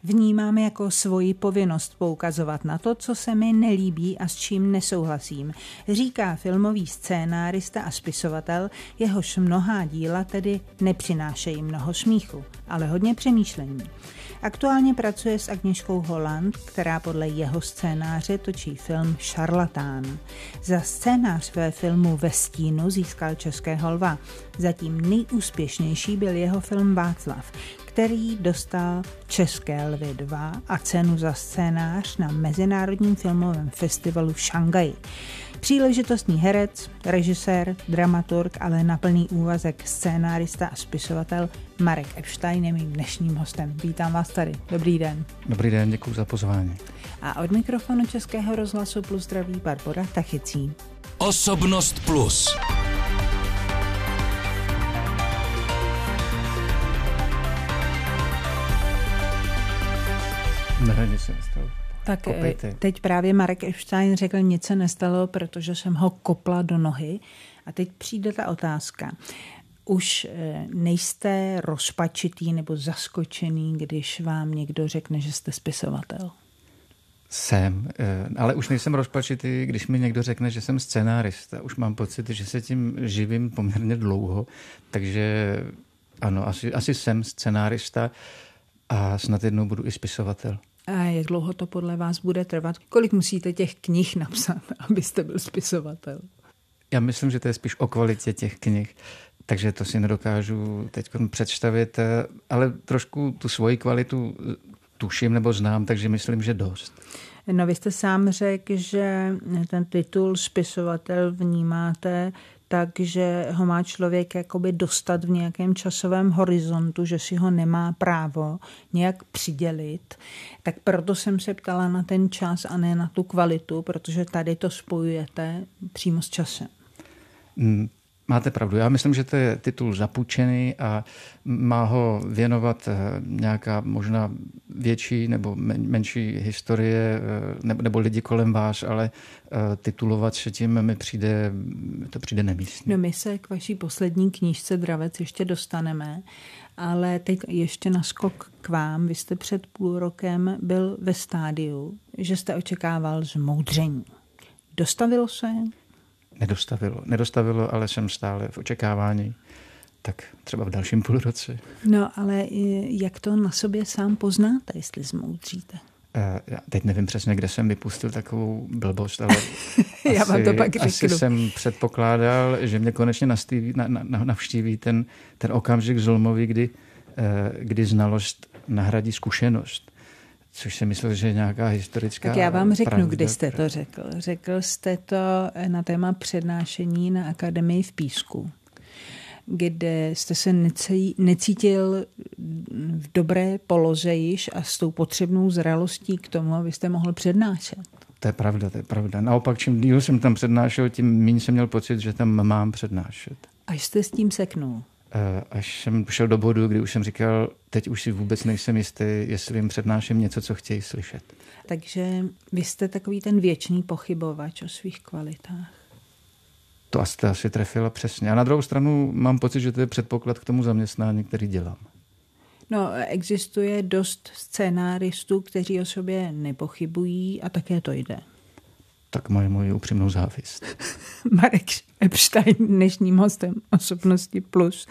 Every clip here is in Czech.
Vnímáme jako svoji povinnost poukazovat na to, co se mi nelíbí a s čím nesouhlasím, říká filmový scénárista a spisovatel, jehož mnohá díla tedy nepřinášejí mnoho smíchu, ale hodně přemýšlení. Aktuálně pracuje s Agněškou Holland, která podle jeho scénáře točí film Šarlatán. Za scénář ve filmu Ve stínu získal Českého lva. Zatím nejúspěšnější byl jeho film Václav, který dostal České lvy 2 a cenu za scénář na Mezinárodním filmovém festivalu v Šangaji. Příležitostný herec, režisér, dramaturg, ale na plný úvazek scénárista a spisovatel Marek Epstein je mým dnešním hostem. Vítám vás tady. Dobrý den. Dobrý den, děkuji za pozvání. A od mikrofonu Českého rozhlasu Plus zdraví Barbora Tachicí. Osobnost Plus. Ne, nic se nestalo. Tak teď právě Marek Epstein řekl, nic se nestalo, protože jsem ho kopla do nohy. A teď přijde ta otázka. Už nejste rozpačitý nebo zaskočený, když vám někdo řekne, že jste spisovatel? Jsem, ale už nejsem rozpačitý, když mi někdo řekne, že jsem scénárista. Už mám pocit, že se tím živím poměrně dlouho, takže ano, asi jsem scénárista a snad jednou budu i spisovatel. A jak dlouho to podle vás bude trvat? Kolik musíte těch knih napsat, abyste byl spisovatel? Já myslím, že to je spíš o kvalitě těch knih, takže to si nedokážu teď představit, ale trošku tu svoji kvalitu tuším nebo znám, takže myslím, že dost. No, vy jste sám řekl, že ten titul spisovatel vnímáte tak, že ho má člověk jakoby dostat v nějakém časovém horizontu, že si ho nemá právo nějak přidělit. Tak proto jsem se ptala na ten čas a ne na tu kvalitu, protože tady to spojujete přímo s časem. Máte pravdu. Já myslím, že to je titul zapůjčený a má ho věnovat nějaká možná větší nebo menší historie nebo lidi kolem vás, ale titulovat se tím to přijde nemístně. No, my se k vaší poslední knížce Dravec ještě dostaneme, ale teď ještě naskok k vám. Vy jste před půl rokem byl ve stádiu, že jste očekával zmoudření. Dostavilo se? Nedostavilo, ale jsem stále v očekávání, tak třeba v dalším půlroce. No, ale jak to na sobě sám poznáte, jestli zmoudříte? Já teď nevím přesně, kde jsem vypustil takovou blbost, ale já vám to pak řeknu. Asi jsem předpokládal, že mě konečně navštíví ten okamžik zlomový, kdy znalost nahradí zkušenost. Což si myslel, že je nějaká historická Tak já vám řeknu, pravda. kdy jste to řekl. Řekl jste to na téma přednášení na Akademii v Písku, kde jste se necítil v dobré poloze již a s tou potřebnou zralostí k tomu, abyste mohl přednášet. To je pravda. Naopak, čím díl jsem tam přednášel, tím méně jsem měl pocit, že tam mám přednášet. Až jste s tím seknul? Až jsem šel do bodu, kdy už jsem říkal, teď už si vůbec nejsem jistý, jestli jim přednáším něco, co chtějí slyšet. Takže vy jste takový ten věčný pochybovač o svých kvalitách. To jste asi trefila přesně. A na druhou stranu mám pocit, že to je předpoklad k tomu zaměstnání, který dělám. No, existuje dost scénáristů, kteří o sobě nepochybují a také to jde. Tak mají moji upřímnou závist. Marek Epstein, dnešním hostem Osobnosti Plus.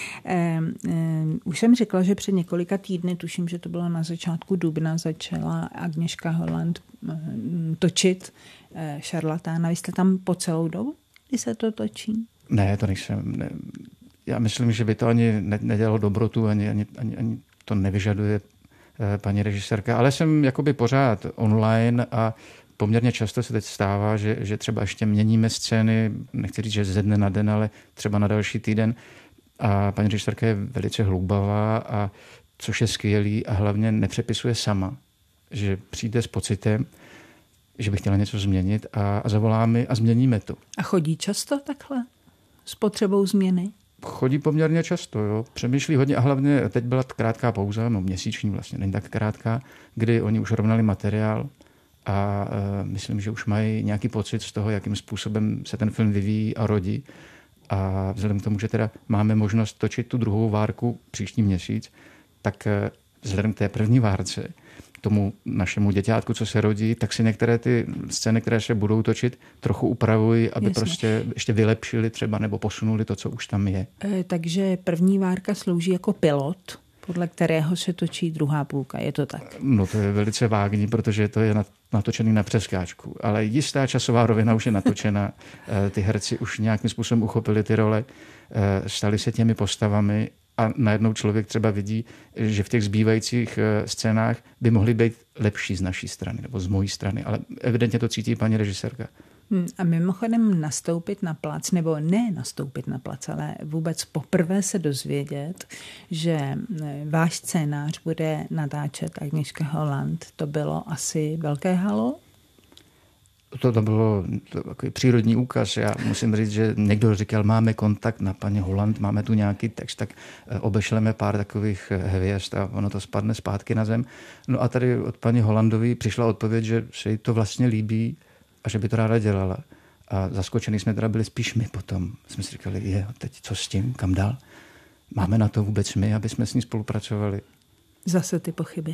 Už jsem řekla, že před několika týdny, tuším, že to bylo na začátku dubna, začala Agněška Holland točit Šarlatána. Vy jste tam po celou dobu, kdy se to točí? Ne, to nejsem. Ne. Já myslím, že by to ani nedělalo dobrotu, ani to nevyžaduje paní režisérka, ale jsem jakoby pořád online a poměrně často se teď stává, že třeba ještě měníme scény, nechci říct, že ze dne na den, ale třeba na další týden. A paní režisérka je velice hloubavá, a což je skvělý, a hlavně nepřepisuje sama. Že přijde s pocitem, že by chtěla něco změnit a zavolá mi a změníme to. A chodí často takhle? S potřebou změny? Chodí poměrně často, jo. Přemýšlí hodně a hlavně teď byla krátká pauza, měsíční vlastně, není tak krátká, kdy oni už rovnali materiál a myslím, že už mají nějaký pocit z toho, jakým způsobem se ten film vyvíjí a rodí. A vzhledem k tomu, že teda máme možnost točit tu druhou várku příští měsíc, tak vzhledem k té první várce, tomu našemu děťátku, co se rodí, tak si některé ty scény, které se budou točit, trochu upravují, aby prostě ještě vylepšili třeba nebo posunuli to, co už tam je. Takže první várka slouží jako pilot, podle kterého se točí druhá půlka, je to tak? No to je velice vágní, protože to je natočený na přeskáčku, ale jistá časová rovina už je natočena. Ty herci už nějakým způsobem uchopili ty role, stali se těmi postavami a najednou člověk třeba vidí, že v těch zbývajících scénách by mohly být lepší z naší strany nebo z mojí strany, ale evidentně to cítí paní režisérka. A mimochodem nastoupit na plac, nebo ne nastoupit na plac, ale vůbec poprvé se dozvědět, že váš scénář bude natáčet Agnieszka Holland, to bylo asi velké halo? To bylo takový přírodní úkaz. Já musím říct, že někdo říkal, máme kontakt na paní Holland, máme tu nějaký text, tak obešleme pár takových hvězd a ono to spadne zpátky na zem. No a tady od paní Hollandové přišla odpověď, že se jí to vlastně líbí a že by to ráda dělala. A zaskočený jsme teda byli spíš my potom. Jsme si říkali, teď co s tím, kam dál? Máme na to vůbec my, aby jsme s ní spolupracovali? Zase ty pochyby.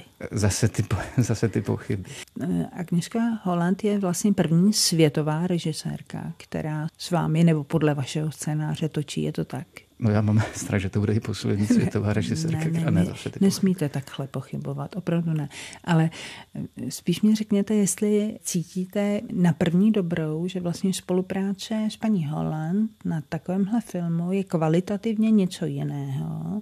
Zase ty pochyby. Agnieszka Holland je vlastně první světová režisérka, která s vámi nebo podle vašeho scénáře točí, je to tak? No já mám strach, že to bude i poslední světová režisérka. Nesmíte takhle pochybovat, opravdu ne. Ale spíš mi řekněte, jestli cítíte na první dobrou, že vlastně spolupráce s paní Holland na takovémhle filmu je kvalitativně něco jiného,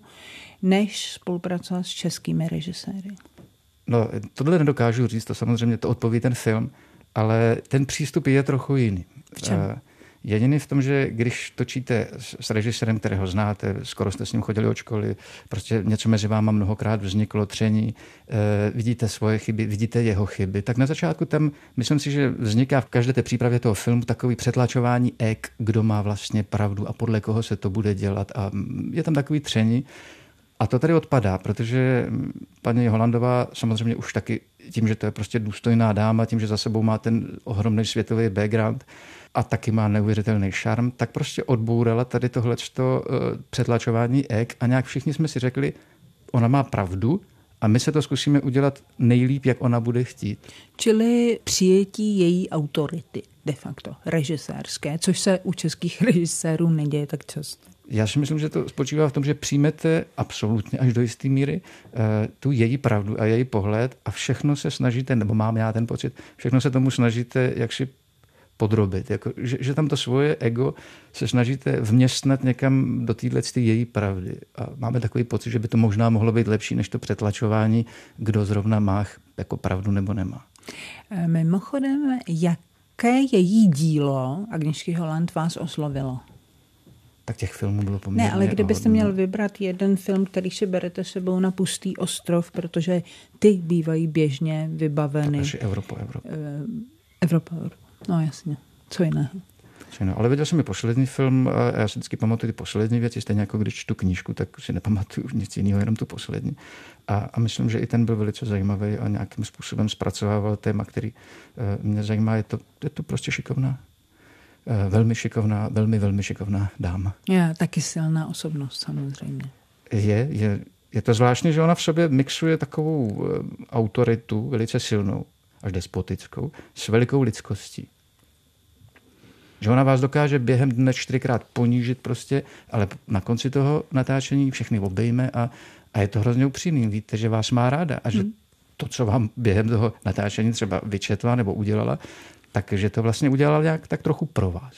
než spolupracovat s českými režiséry. No, tohle nedokážu říct, to samozřejmě to odpoví ten film, ale ten přístup je trochu jiný. V čem? Jediný v tom, že když točíte s režisérem, kterého znáte, skoro jste s ním chodili od školy, prostě něco mezi váma mnohokrát vzniklo, tření, vidíte svoje chyby, vidíte jeho chyby, tak na začátku tam, myslím si, že vzniká v každé té přípravě toho filmu takový přetlačování kdo má vlastně pravdu a podle koho se to bude dělat a je tam takový tření. A to tady odpadá, protože paní Hollandová samozřejmě už taky tím, že to je prostě důstojná dáma, tím, že za sebou má ten ohromný světový background a taky má neuvěřitelný šarm, tak prostě odbourala tady tohleto přetlačování a nějak všichni jsme si řekli, ona má pravdu a my se to zkusíme udělat nejlíp, jak ona bude chtít. Čili přijetí její autority de facto režisérské, což se u českých režisérů neděje tak často. Já si myslím, že to spočívá v tom, že přijmete absolutně až do jisté míry tu její pravdu a její pohled a všechno se snažíte, nebo mám já ten pocit, všechno se tomu snažíte jaksi podrobit. Jako, že tam to svoje ego se snažíte vměstnat někam do této její pravdy. A máme takový pocit, že by to možná mohlo být lepší než to přetlačování, kdo zrovna má jako pravdu nebo nemá. Mimochodem, jaké její dílo Agnieszky Holland vás oslovilo? Tak těch filmů bylo poměrně. Ne, ale kdybyste měl vybrat jeden film, který si berete sebou na pustý ostrov, protože ty bývají běžně vybaveny. Takže Evropa. Evropa. No jasně, co jiného. Ale viděl jsem i poslední film a já si vždycky pamatuju ty poslední věci, stejně jako když čtu knížku, tak si nepamatuju nic jiného, jenom tu poslední. A myslím, že i ten byl velice zajímavý a nějakým způsobem zpracovával téma, který mě zajímá. Je to prostě šikovná. Velmi šikovná, velmi šikovná dáma. Je taky silná osobnost, samozřejmě. Je to zvláštní, že ona v sobě mixuje takovou autoritu, velice silnou, až despotickou, s velikou lidskostí. Že ona vás dokáže během dne 4krát ponížit prostě, ale na konci toho natáčení všechny obejme a je to hrozně upřímný. Víte, že vás má ráda a že to, co vám během toho natáčení třeba vyčetla nebo udělala, takže to vlastně udělal nějak tak trochu pro vás.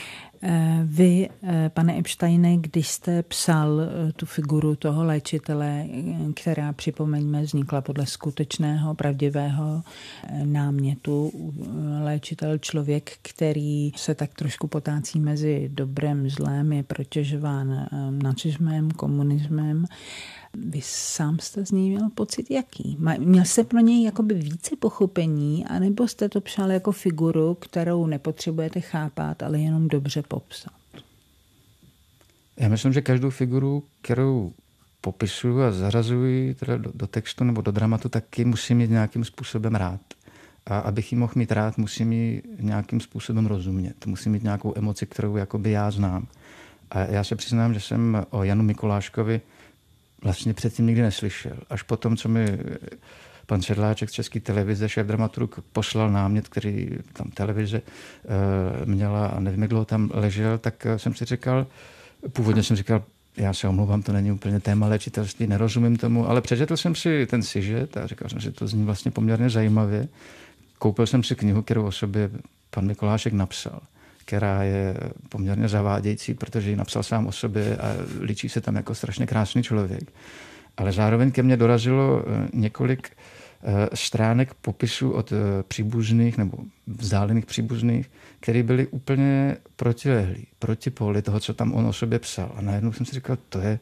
Vy, pane Epsteine, když jste psal tu figuru toho léčitele, která, připomeňme, vznikla podle skutečného, pravdivého námětu, léčitel, člověk, který se tak trošku potácí mezi dobrem, zlém, je protěžován nacismem, komunismem. Vy sám jste z něj měl pocit jaký? Měl jste pro něj jakoby více pochopení, anebo jste to psal jako figuru, kterou nepotřebujete chápat, ale jenom dobře popsat? Já myslím, že každou figuru, kterou popisuju a zařazuji teda do textu nebo do dramatu, taky musím mít nějakým způsobem rád. A abych ji mohl mít rád, musím ji nějakým způsobem rozumět. Musím mít nějakou emoci, kterou jakoby já znám. A já se přiznám, že jsem o Janu Mikuláškovi vlastně předtím nikdy neslyšel. Až potom, co mi pan Sedláček z České televize, šéfdramaturg, poslal námět, který tam televize měla a nevím, jak dlouho tam ležel, tak jsem si říkal, původně jsem říkal, já se omlouvám, to není úplně téma léčitelství, nerozumím tomu, ale přečetl jsem si ten sižet a říkal jsem si, to zní vlastně poměrně zajímavě. Koupil jsem si knihu, kterou o sobě pan Mikulášek napsal, která je poměrně zavádějící, protože ji napsal sám o sobě a líčí se tam jako strašně krásný člověk. Ale zároveň ke mně dorazilo několik stránek popisů od příbuzných nebo vzdálených příbuzných, které byly úplně protilehlý, proti póli toho, co tam on o sobě psal. A najednou jsem si říkal,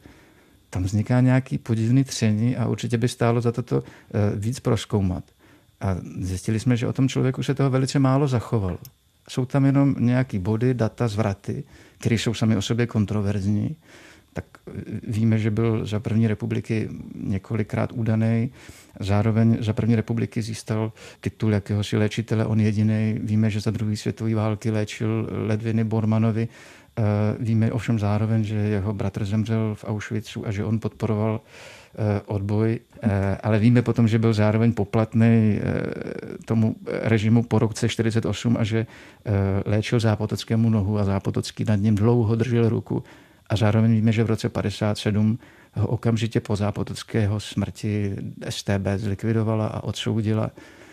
tam vzniká nějaký podivný tření a určitě by stálo za to víc prozkoumat. A zjistili jsme, že o tom člověku se toho velice málo zachovalo. Jsou tam jenom nějaký body, data, zvraty, které jsou sami o sobě kontroverzní. Tak víme, že byl za první republiky několikrát údaný. Zároveň za první republiky získal titul jakéhosi léčitele, on jediný. Víme, že za druhé světové války léčil ledviny Bormanovi. Víme ovšem zároveň, že jeho bratr zemřel v Auschwitzu a že on podporoval odboj, ale víme potom, že byl zároveň poplatný tomu režimu po roce 1948 a že léčil Zápotockému nohu a Zápotocký nad ním dlouho držel ruku. A zároveň víme, že v roce 1957 ho okamžitě po Zápotockého smrti StB zlikvidovala a odsoudila.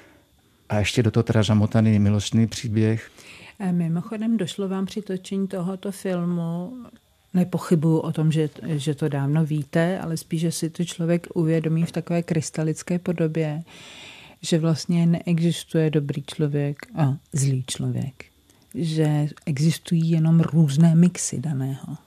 A ještě do toho teda zamotaný milostný příběh. Mimochodem došlo vám při točení tohoto filmu, nepochybuju o tom, že to dávno víte, ale spíš, že si to člověk uvědomí v takové krystalické podobě, že vlastně neexistuje dobrý člověk a zlý člověk. Že existují jenom různé mixy daného.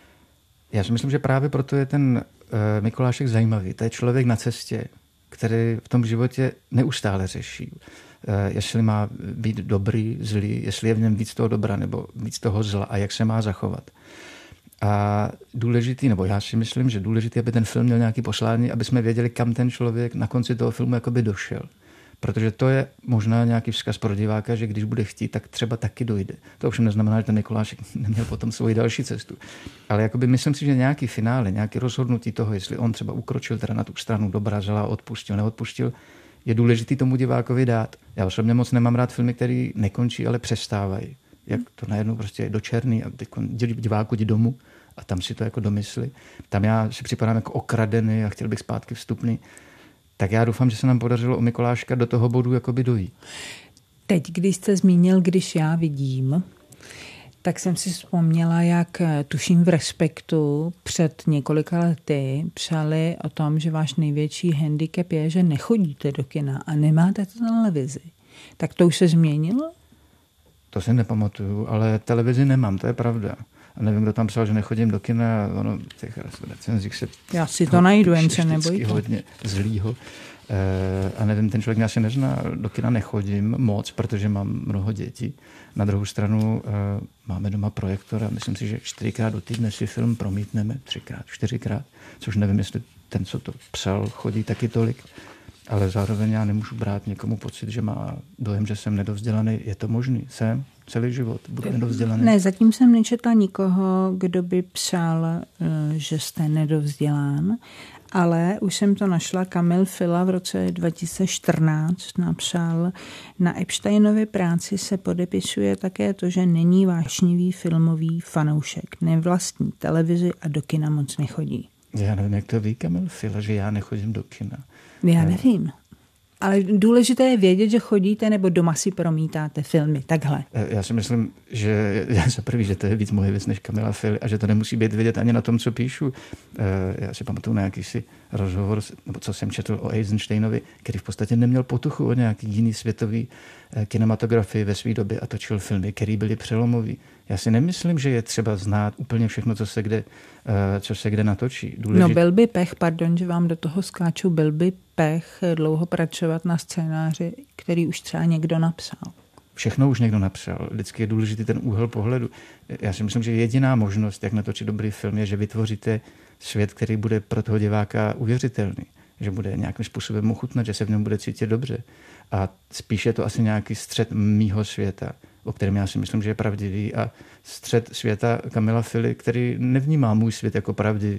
Já si myslím, že právě proto je ten Mikulášek zajímavý. To je člověk na cestě, který v tom životě neustále řeší. Jestli má být dobrý, zlý, jestli je v něm víc toho dobra nebo víc toho zla a jak se má zachovat. A důležitý, nebo já si myslím, že důležitý, aby ten film měl nějaký poslání, aby jsme věděli, kam ten člověk na konci toho filmu jakoby došel. Protože to je možná nějaký vzkaz pro diváka, že když bude chtít, tak třeba taky dojde. To ovšem neznamená, že ten Mikulášek neměl potom svoji další cestu. Ale jakoby myslím si, že nějaký finále, nějaký rozhodnutí toho, jestli on třeba ukročil teda na tu stranu dobra, zla, odpustil, neodpustil, je důležitý tomu divákovi dát. Já osobně moc nemám rád filmy, které nekončí, ale přestávají. Jak to najednou prostě je do černý a diváku jdi domů a tam si to jako domysli. Tam já si připadám jako okradený a chtěl bych zpátky vstupný. Tak já doufám, že se nám podařilo u Mikuláška do toho bodu jakoby dojít. Teď, když jste zmínil, když já vidím, tak jsem si vzpomněla, jak tuším v Respektu před několika lety psali o tom, že váš největší handicap je, že nechodíte do kina a nemáte to na televizi. Tak to už se změnilo? To si nepamatuju, ale televizi nemám, to je pravda. A nevím, kdo tam psal, že nechodím do kina, ono v těch recenzích se... Já si to najdu, jen se nebojte. Hodně zlýho. A nevím, ten člověk mě asi nezná, do kina nechodím moc, protože mám mnoho dětí. Na druhou stranu máme doma projektor a myslím si, že 4krát do týdne si film promítneme, 3krát, 4krát, což nevím, jestli ten, co to psal, chodí taky tolik. Ale zároveň já nemůžu brát někomu pocit, že má dojem, že jsem nedovzdělaný. Je to možný? Jsem celý život budu nedovzdělaný? Ne, zatím jsem nečetla nikoho, kdo by psal, že jste nedovzdělán, ale už jsem to našla. Kamil Fila v roce 2014 napsal, na Epsteinově práci se podepisuje také to, že není vášnivý filmový fanoušek, nevlastní televizi a do kina moc nechodí. Já nevím, jak to ví Kamil Fila, že já nechodím do kina. Já nevím. Ale důležité je vědět, že chodíte nebo doma si promítáte filmy. Takhle. Já si myslím, že za prvý, že to je víc moje věc než Kamila Fily a že to nemusí být vidět ani na tom, co píšu. Já si pamatuju na jakýsi rozhovor, nebo co jsem četl o Eisensteinovi, který v podstatě neměl potuchu o nějaký jiný světový kinematografii ve své době a točil filmy, které byly přelomový. Já si nemyslím, že je třeba znát úplně všechno, co se kde natočí. No byl by pech, pardon, že vám do toho skáču, byl by pech dlouho pracovat na scénáři, který už třeba někdo napsal. Všechno už někdo napsal. Vždycky je důležitý ten úhel pohledu. Já si myslím, že jediná možnost, jak natočit dobrý film, je, že vytvoříte svět, který bude pro toho diváka uvěřitelný. Že bude nějakým způsobem mu chutnat, že se v něm bude cítit dobře. A spíše je to asi nějaký střed mýho světa, o kterém já si myslím, že je pravdivý, a střed světa Kamila Fily, který nevnímá můj svět jako pravdivý.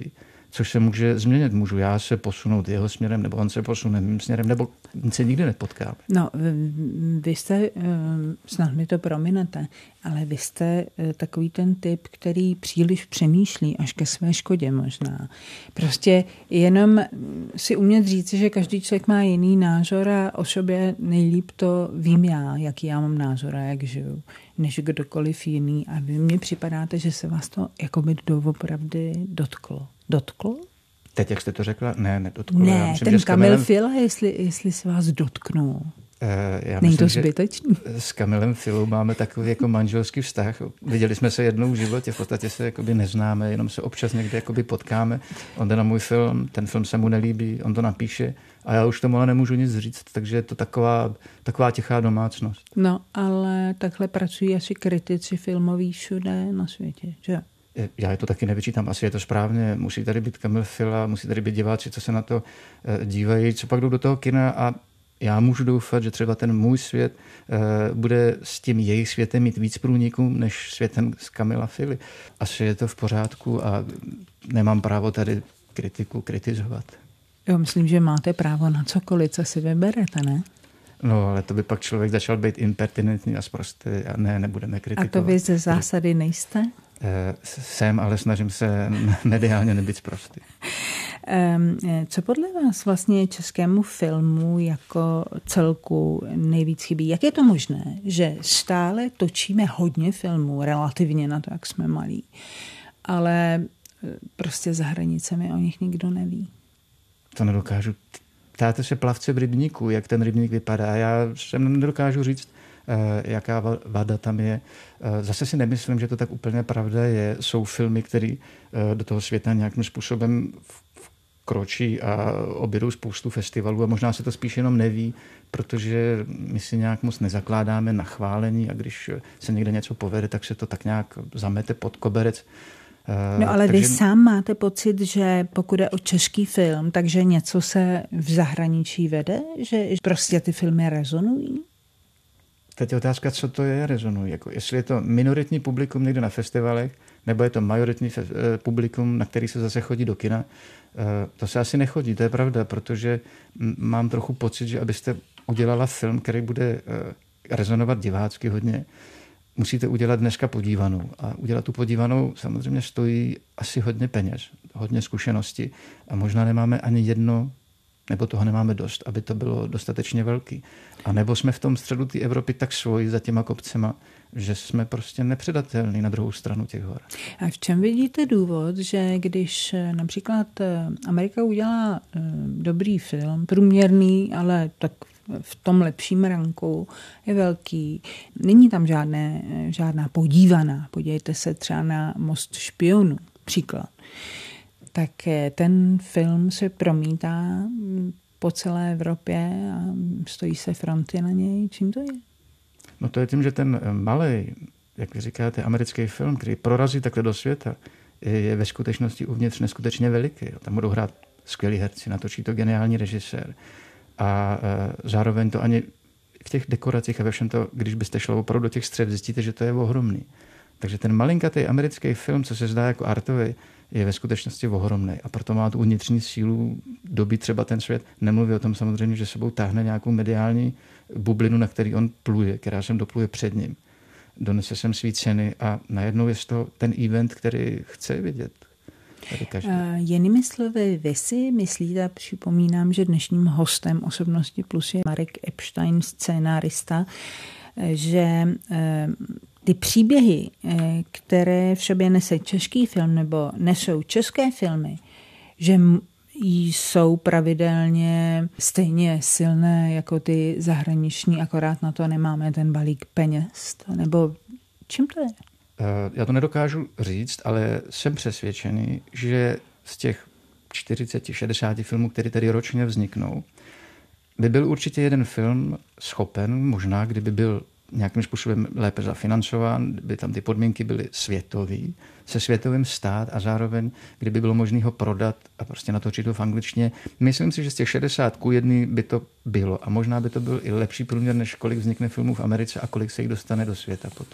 což se může změnit. Můžu já se posunout jeho směrem, nebo on se posune mým směrem, nebo se nikdy nepotkáme. No, vy jste, snad mi to prominete, ale vy jste takový ten typ, který příliš přemýšlí až ke své škodě možná. Prostě jenom si umět říct, že každý člověk má jiný názor a o sobě nejlíp to vím já, jaký já mám názor a jak žiju, než kdokoliv jiný. A vy mně připadáte, že se vás to jakoby doopravdy dotklo. Dotklo? Teď, jak jste to řekla? Ne, nedotklo. Ne, já myslím, ten Kamil Kamilem... Fila, jestli se vás dotknul. Není to zbytečný? S Kamilem Filou máme takový jako manželský vztah. Viděli jsme se jednou v životě, v podstatě se jakoby neznáme, jenom se občas někde jakoby potkáme. On jde na můj film, ten film se mu nelíbí, on to napíše a já už tomu ale nemůžu nic říct, takže je to taková tichá domácnost. No, ale takhle pracují asi kritici filmoví všude na světě, že? Já je to taky nevyčítám, asi je to správně. Musí tady být Kamil Fila, musí tady být diváci, co se na to dívají, co pak jdou do toho kina a já můžu doufat, že třeba ten můj svět bude s tím jejich světem mít víc průniků než světem z Kamila Fily. Asi je to v pořádku a nemám právo tady kritiku kritizovat. Jo, myslím, že máte právo na cokoliv, co si vyberete, ne? No, ale to by pak člověk začal být impertinentní a sprostý a nebudeme kritikovat. A to vy ze zásady nejste? Jsem, ale snažím se mediálně nebyt sprostý. Co podle vás vlastně českému filmu jako celku nejvíc chybí? Jak je to možné, že stále točíme hodně filmů, relativně na to, jak jsme malí, ale prostě za hranicemi o nich nikdo neví? To nedokážu. Ptáte se plavce v rybníku, jak ten rybník vypadá. Já jsem nedokážu říct, jaká vada tam je. Zase si nemyslím, že to tak úplně pravda je. Jsou filmy, které do toho světa nějakým způsobem kročí a objedou spoustu festivalů a možná se to spíš jenom neví, protože my si nějak moc nezakládáme na chválení a když se někde něco povede, tak se to tak nějak zamete pod koberec. No ale vy sám máte pocit, že pokud je o český film, takže něco se v zahraničí vede? Že prostě ty filmy rezonují? Teď je otázka, co to je rezonují. Jako jestli je to minoritní publikum někde na festivalech, nebo je to majoritní publikum, na který se zase chodí do kina. To se asi nechodí, to je pravda, protože mám trochu pocit, že abyste udělala film, který bude rezonovat divácky hodně, musíte udělat dneska podívanou. A udělat tu podívanou samozřejmě stojí asi hodně peněz, hodně zkušenosti. A možná nemáme ani jedno, nebo toho nemáme dost, aby to bylo dostatečně velký. A nebo jsme v tom středu té Evropy tak svoji za těma kopcema, že jsme prostě nepředatelní na druhou stranu těch hor. A v čem vidíte důvod, že když například Amerika udělá dobrý film, průměrný, ale tak v tom lepším ranku, je velký. Není tam žádná podívaná. Podívejte se třeba na Most špionů, příklad. Tak ten film se promítá po celé Evropě a stojí se fronty na něj. Čím to je? No to je tím, že ten malej, jak vy říkáte, americký film, který prorazí takhle do světa, je ve skutečnosti uvnitř neskutečně veliký. Tam budou hrát skvělí herci, natočí to geniální režisér. A zároveň to ani v těch dekoracích a ve všem to, když byste šlo opravdu do těch střev, zjistíte, že to je ohromný. Takže ten malinkatý americký film, co se zdá jako artový, je ve skutečnosti ohromný. A proto má tu vnitřní sílu dobít třeba ten svět. Nemluví o tom samozřejmě, že sebou táhne nějakou mediální bublinu, na který on pluje, která sem dopluje před ním. Donese sem svý ceny a najednou je to ten event, který chce vidět. Jinými slovy, vy si myslíte, připomínám, že dnešním hostem Osobnosti Plus je Marek Epstein, scénárista, že ty příběhy, které v sobě nese český film nebo nesou české filmy, že jsou pravidelně stejně silné jako ty zahraniční, akorát na to nemáme ten balík peněz, nebo čím to je? Já to nedokážu říct, ale jsem přesvědčený, že z těch 40-60 filmů, které tady ročně vzniknou, by byl určitě jeden film schopen, možná kdyby byl nějakým způsobem lépe zafinancován, by tam ty podmínky byly světový, se světovým stát a zároveň, kdyby bylo možné ho prodat a prostě natočit to v angličtině. Myslím si, že z těch 60:1 by to bylo a možná by to byl i lepší průměr, než kolik vznikne filmů v Americe a kolik se jich dostane do světa potom.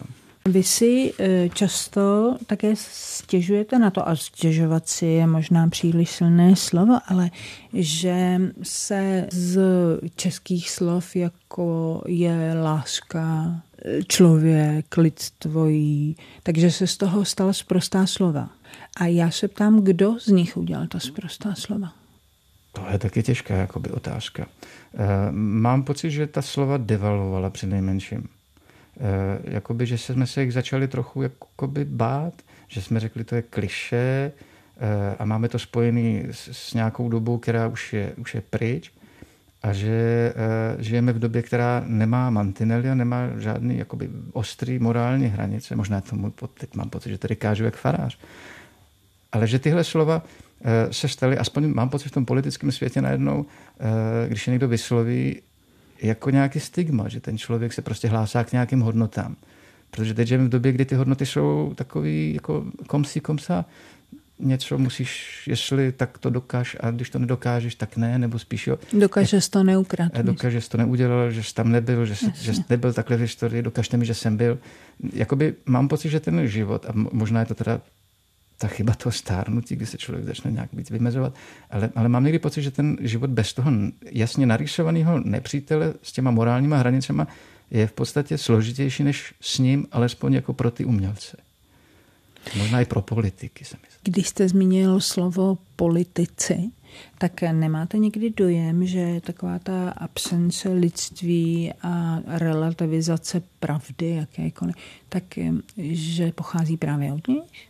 Vy si často také stěžujete na to, a stěžovat si je možná příliš silné slovo, ale že se z českých slov, jako je láska, člověk, lidstvo, takže se z toho stala sprostá slova. A já se ptám, kdo z nich udělal ta sprostá slova? To je taky těžká jakoby otázka. Mám pocit, že ta slova devalvovala přinejmenším. Jakoby, že jsme se jich začali trochu jakoby bát, že jsme řekli, to je klišé a máme to spojený s nějakou dobou, která už je pryč a že žijeme v době, která nemá mantinely a nemá žádný jakoby ostrý morální hranice. Možná tomu teď mám pocit, že tady kážu jak farář. Ale že tyhle slova se staly, aspoň mám pocit v tom politickém světě najednou, když je někdo vysloví, jako nějaký stigma, že ten člověk se prostě hlásá k nějakým hodnotám. Protože teď žijeme v době, kdy ty hodnoty jsou takový jako komsa, něco musíš, jestli tak to dokáž a když to nedokážeš, tak ne, nebo spíš jo. Dokážeš to neukrat. Dokážeš to neudělal, že jsi tam nebyl, že nebyl takhle v historii, dokažte mi, že jsem byl. Jakoby mám pocit, že ten život, a možná je to teda ta chyba toho stárnutí, kdy se člověk začne nějak víc vymezovat, ale mám někdy pocit, že ten život bez toho jasně narýsovaného nepřítele s těma morálníma hranicema je v podstatě složitější než s ním, alespoň jako pro ty umělce. Možná i pro politiky, se myslím. Když jste zmínil slovo politici, tak nemáte někdy dojem, že taková ta absence lidství a relativizace pravdy, jakékoliv, tak že pochází právě od nich?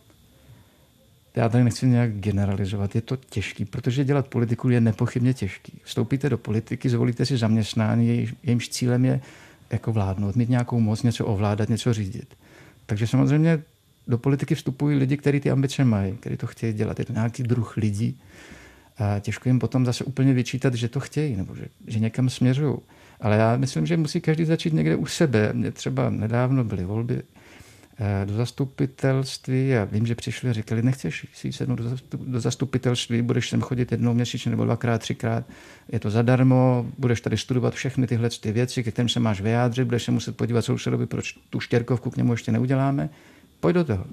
Já tady nechci nějak generalizovat, je to těžký, protože dělat politiku je nepochybně těžký. Vstoupíte do politiky, zvolíte si zaměstnání, jejímž cílem je jako vládnout, mít nějakou moc, něco ovládat, něco řídit. Takže samozřejmě do politiky vstupují lidi, kteří ty ambice mají, kteří to chtějí dělat. Je to nějaký druh lidí a těžko jim potom zase úplně vyčítat, že to chtějí nebo že někam směřují. Ale já myslím, že musí každý začít někde u sebe. Mně třeba nedávno byly volby do zastupitelství a vím, že přišli a říkali, nechceš si sednout do zastupitelství, budeš sem chodit jednou měsíčně nebo dvakrát, třikrát, je to zadarmo, budeš tady studovat všechny tyhle ty věci, ke kterým se máš vyjádřit, budeš se muset podívat sousedovi, proč tu štěrkovku k němu ještě neuděláme, pojď do toho.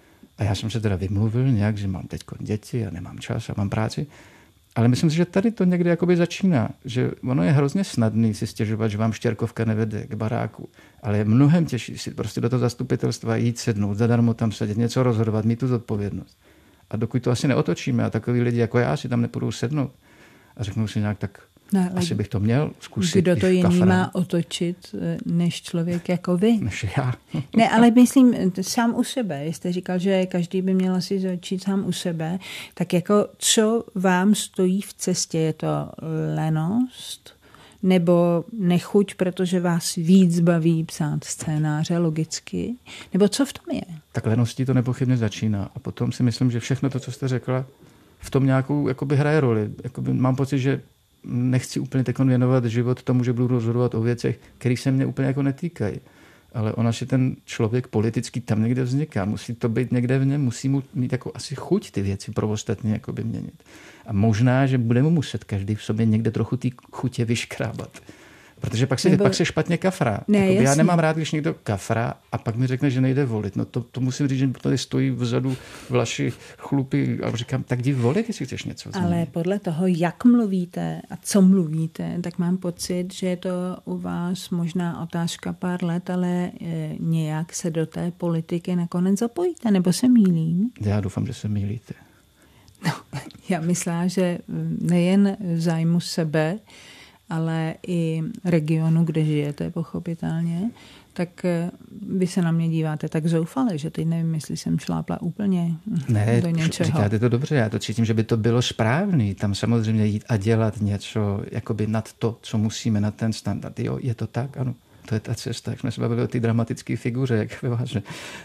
A já jsem se teda vymluvil nějak, že mám teď děti a nemám čas a mám práci. Ale myslím si, že tady to někdy jakoby začíná, že ono je hrozně snadný si stěžovat, že vám štěrkovka nevede k baráku, ale je mnohem těžší si prostě do toho zastupitelstva jít sednout, zadarmo tam sedět, něco rozhodovat, mít tu zodpovědnost. A dokud to asi neotočíme a takový lidi jako já si tam nepůjdou sednout a řeknou si nějak tak, asi bych to měl zkusit. Kdo to jiný má otočit, než člověk jako vy? Než já. Ne, ale myslím sám u sebe. Jste říkal, že každý by měl asi začít sám u sebe. Tak jako co vám stojí v cestě? Je to lenost? Nebo nechuť, protože vás víc baví psát scénáře logicky? Nebo co v tom je? Tak leností to nepochybně začíná. A potom si myslím, že všechno to, co jste řekla, v tom nějakou jakoby hraje roli. Jakoby mám pocit, že nechci úplně teď věnovat život tomu, že budu rozhodovat o věcech, které se mě úplně jako netýkají. Ale ona si ten člověk politický tam někde vzniká. Musí to být někde v něm, musí mu mít jako asi chuť ty věci pro ostatní jakoby měnit. A možná, že budeme muset každý v sobě někde trochu ty chutě vyškrábat. Protože pak se špatně kafrá. Já nemám rád, když někdo kafrá a pak mi řekne, že nejde volit. No to musím říct, že tady stojí vzadu vlaši chlupy a říkám, tak jdi volit, jestli chceš něco změnit. Ale podle toho, jak mluvíte a co mluvíte, tak mám pocit, že je to u vás možná otázka pár let, ale nějak se do té politiky nakonec zapojíte, nebo se mýlím? Já doufám, že se mýlíte. No, já myslím, že nejen v zájmu sebe, ale i regionu, kde žijete, pochopitelně, tak vy se na mě díváte tak zoufale, že teď nevím, jestli jsem šlápla úplně do něčeho. Říkáte to dobře, já to cítím, že by to bylo správný, tam samozřejmě jít a dělat něco jakoby nad to, co musíme, nad ten standard. Jo, je to tak? Ano. To je ta cesta, jak jsme se bavili o té dramatické figuře, jak ve vás, že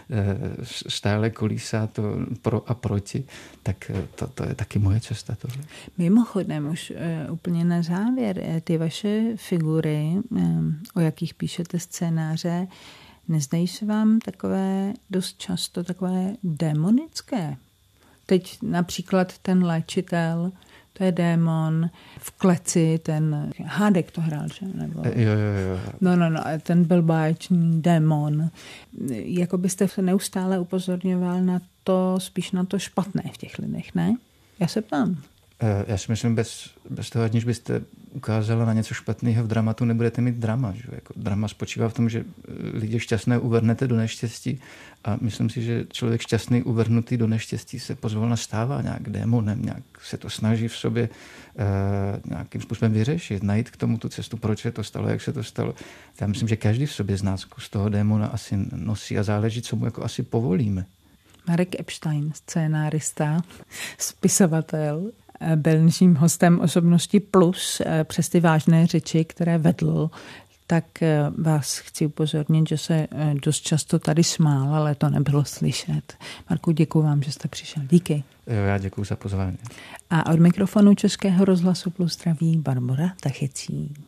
stále kolísá to pro a proti, tak to je taky moje cesta tohle. Mimochodem, už úplně na závěr, ty vaše figury, o jakých píšete scénáře, nezdají se vám takové dost často takové démonické? Teď například ten léčitel To je démon v kleci, ten Hádek to hrál, že? Nebo... Jo. No, ten byl báječný démon. Jako byste se neustále upozorňoval na to, spíš na to špatné v těch lidech, ne? Já se ptám. Já si myslím, bez toho, aniž byste ukázala na něco špatného v dramatu, nebudete mít drama. Že? Jako drama spočívá v tom, že lidi šťastné uvrhnete do neštěstí a myslím si, že člověk šťastný uvrhnutý do neštěstí se pozvolna stává nějak démonem, nějak se to snaží v sobě nějakým způsobem vyřešit, najít k tomu tu cestu, proč se to stalo, jak se to stalo. Já myslím, že každý v sobě z nás kus toho démona asi nosí a záleží, co mu jako asi povolíme. Marek Epstein, scénárista, spisovatel, byl dnešním hostem Osobnosti Plus přes ty vážné řeči, které vedl, tak vás chci upozornit, že se dost často tady smál, ale to nebylo slyšet. Marku, děkuji vám, že jste přišel. Díky. Jo, já děkuji za pozvání. A od mikrofonu Českého rozhlasu Plus zdraví Barbora Tachecí.